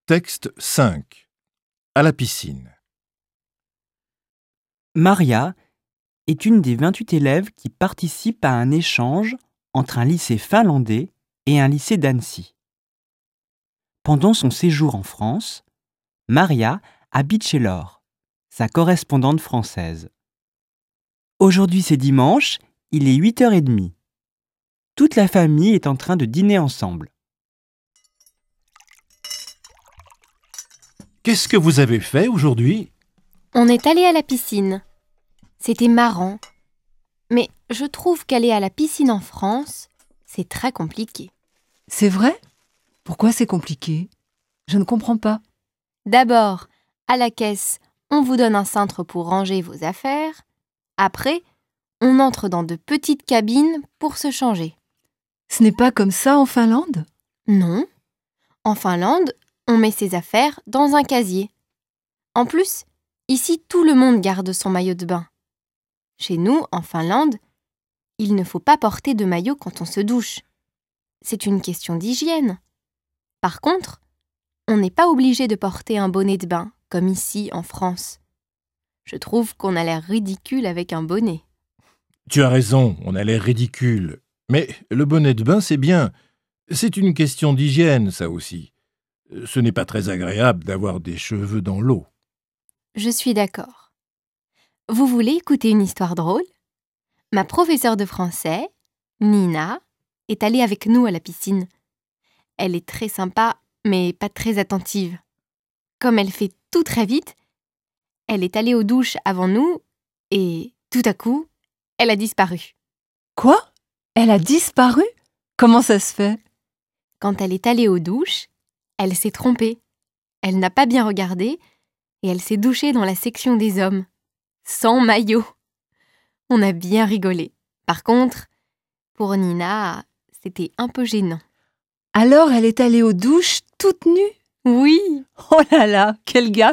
Texte 5. À la piscine. Maria est une des 28 élèves qui participent à un échange entre un lycée finlandais et un lycée d'Annecy. Pendant son séjour en France, Maria habite chez Laure, sa correspondante française. Aujourd'hui c'est dimanche, il est 8h30. Toute la famille est en train de dîner ensemble. Qu'est-ce que vous avez fait aujourd'hui ? On est allé à la piscine. C'était marrant. Mais je trouve qu'aller à la piscine en France, c'est très compliqué. C'est vrai ? Pourquoi c'est compliqué ? Je ne comprends pas. D'abord, à la caisse, on vous donne un cintre pour ranger vos affaires. Après, on entre dans de petites cabines pour se changer. Ce n'est pas comme ça en Finlande ? Non. En Finlande, on met ses affaires dans un casier. En plus, ici, tout le monde garde son maillot de bain. Chez nous, en Finlande, il ne faut pas porter de maillot quand on se douche. C'est une question d'hygiène. Par contre, on n'est pas obligé de porter un bonnet de bain, comme ici en France. Je trouve qu'on a l'air ridicule avec un bonnet. Tu as raison, on a l'air ridicule. Mais le bonnet de bain, c'est bien. C'est une question d'hygiène, ça aussi. Ce n'est pas très agréable d'avoir des cheveux dans l'eau. Je suis d'accord. Vous voulez écouter une histoire drôle ? Ma professeure de français, Nina, est allée avec nous à la piscine. Elle est très sympa, mais pas très attentive. Comme elle fait tout très vite, elle est allée aux douches avant nous et, tout à coup, elle a disparu. Quoi ? Elle a disparu ? Comment ça se fait ? Quand elle est allée aux douches, elle s'est trompée. Elle n'a pas bien regardé et elle s'est douchée dans la section des hommes, sans maillot. On a bien rigolé. Par contre, pour Nina, c'était un peu gênant. Alors elle est allée aux douches toute nue ? Oui, Oh là là, quelle gaffe !